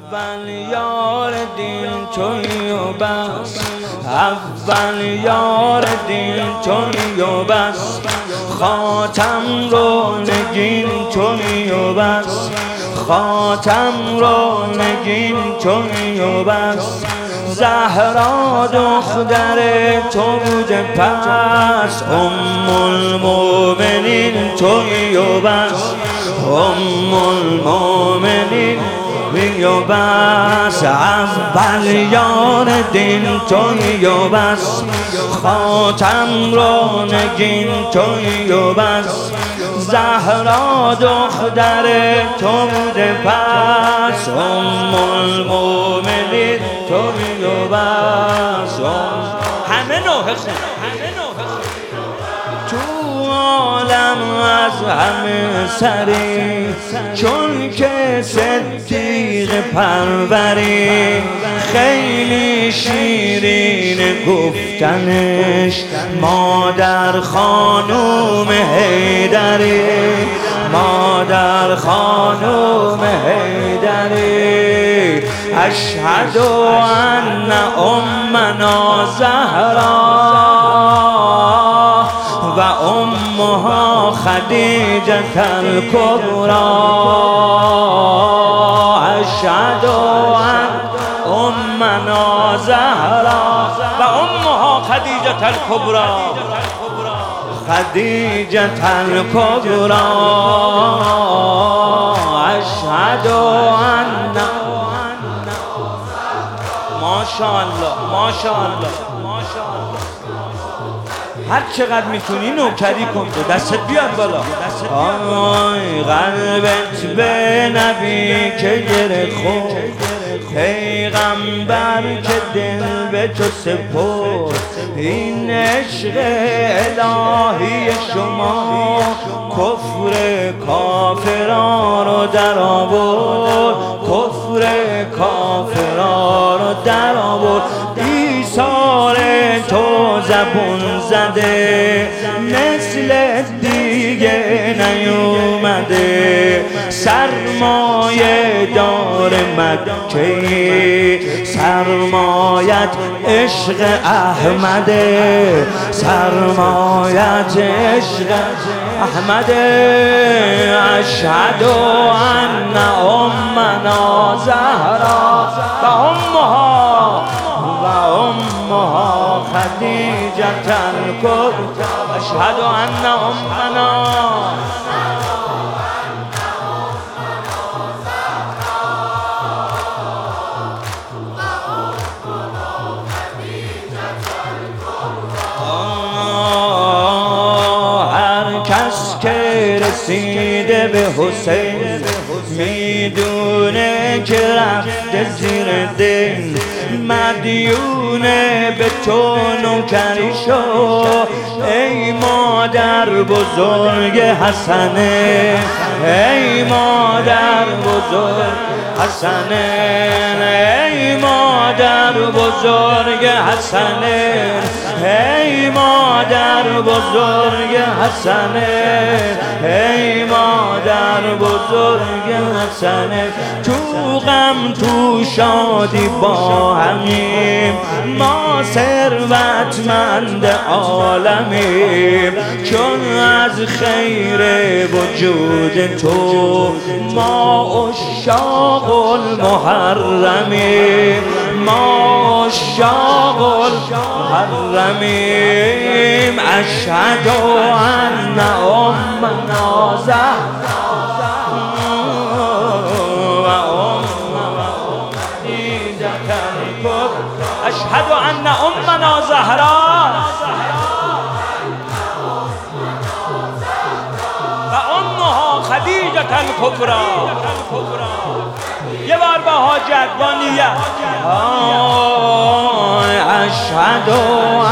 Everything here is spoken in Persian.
اول یار دین تویی و بس، اول یار دین تویی و بس، خاتم رو نگین تویی و بس، خاتم رو نگین تویی و بس، زهرا دختر تو بوده پس، المؤمنین تویی و بس، المؤمنین تویی و بس، اول یار دین تویی و بس، خاتم رو نگین تویی و بس، زهرا دختر تو بوده پس، المؤمنین تویی و بس. همه نوحه خون تو عالم از همه سری، چون که صدیق پروری، خیلی شیرین گفتنش مادر خانوم حیدری، مادر خانوم حیدری، اشهد ان امنا زهرا و امها خدیجه الکبری، اشهد ان امنا زهرا و امها خدیجه الکبری، خدیجه الکبری، اشهد ان ماشاءالله ماشاءالله ماشاءالله. هر چقدر میتونی نوکری کن، تو دستت بیاد بالا. آی قلبت به نبی که گره خورد، پیغمبر که دل به تو سپرد، این عشق الهی شما کفر کافران رو در آورد، کفر کافران رو در آورد، ایثار تو زبون زده مثل دیگه نیومده، سرمایه دار مکه‌ای، سرمایت عشق احمده، سرمایت عشق احمده، اشهد ان امنا زهرا و امها خدیجه الکبری، اشهد ان امنا که رسیده به حسین، میدونه که رفته زیر دین، مدیونه به تو نوکری شو، ای مادر بزرگ حسنه، ای مادر بزرگ حسنه، ای مادر بزرگ حسنه، ای مادر بزرگ حسنه، ای مادر بزرگ حسنه، تو غم تو شادی با همیم، ما ثروتمند عالمیم، چون از خیر وجود تو ما عشاق المحرمیم، ما عشاق المحرمیم، اشهد ان امنا زهرا و امها خدیجه الکبری، اشهد ان امنا زهرا و امها خدیجه الکبری. یه بار با حاجت با نیت، اشهد